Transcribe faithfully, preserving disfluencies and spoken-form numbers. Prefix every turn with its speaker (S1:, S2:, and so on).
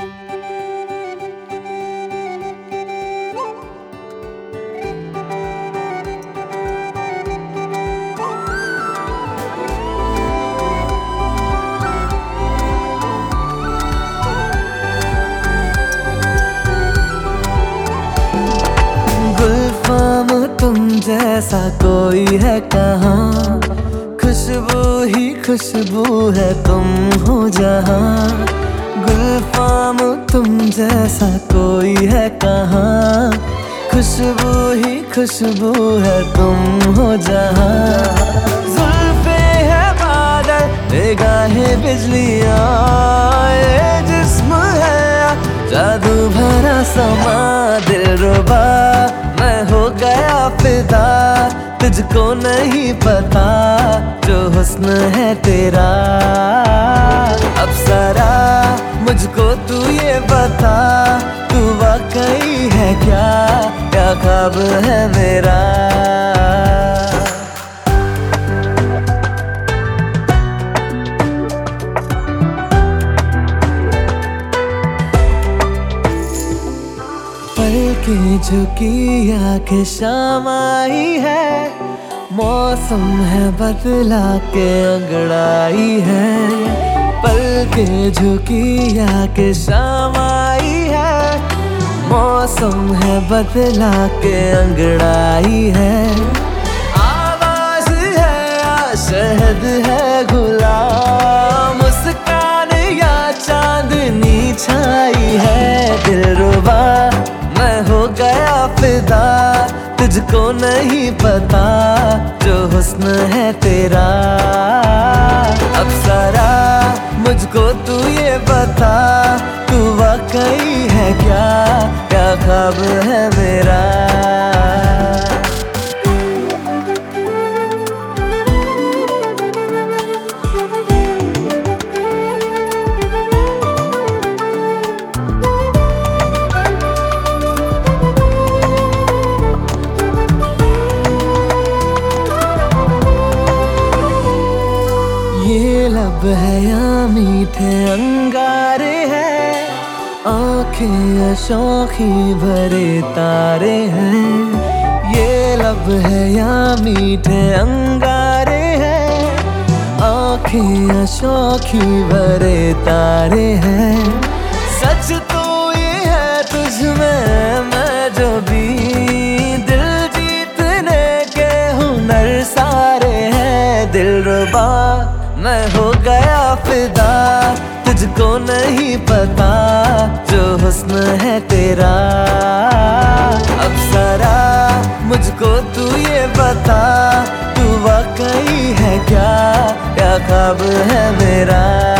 S1: तुम जैसा कोई है कहाँ, खुशबू ही खुशबू है तुम हो जहाँ। गुलफाम तुम जैसा कोई है कहाँ, खुशबू ही खुशबू है तुम हो जहाँ। जुल्फे है बादल, निगाहें बिजलियाँ, ये जिस्म है जादू भरा समा। दिलरुबा मैं हो गया फिदा, तुझको नहीं पता जो हुस्न है तेरा। अप्सरा मुझको तू ये बता, तू वाकई है क्या क्या ख्वाब है मेरा। की झुकी आंखें शाम आई है, मौसम है बदला के अंगड़ाई है। पल के झुकी आंखें शाम आई है, मौसम है बदला के अंगड़ाई है। आवाज है या शहद है गुलाम, मुस्कान या चांदनी छाई है। दिलरुबा मैं हो गया फिदा, तुझको नहीं पता जो हुस्न है तेरा। अप्सरा मुझको तू ये बता, तू वाकई है क्या क्या ख्वाब है मेरा। ये लब है या मीठे अंगारे हैं, आंखें या शौखी भरे तारे हैं। ये लब है या मीठे अंगारे हैं, आंखें या शौखी भरे तारे हैं। सच तो ये है तुझ में मैं जो भी, दिल जीतने के हुनर सारे हैं। दिलरुबा मैं हो गया फिदा, तुझको नहीं पता जो हुस्न है तेरा। अप्सरा मुझको तू ये बता, तू वाकई है क्या क्या ख्वाब है मेरा।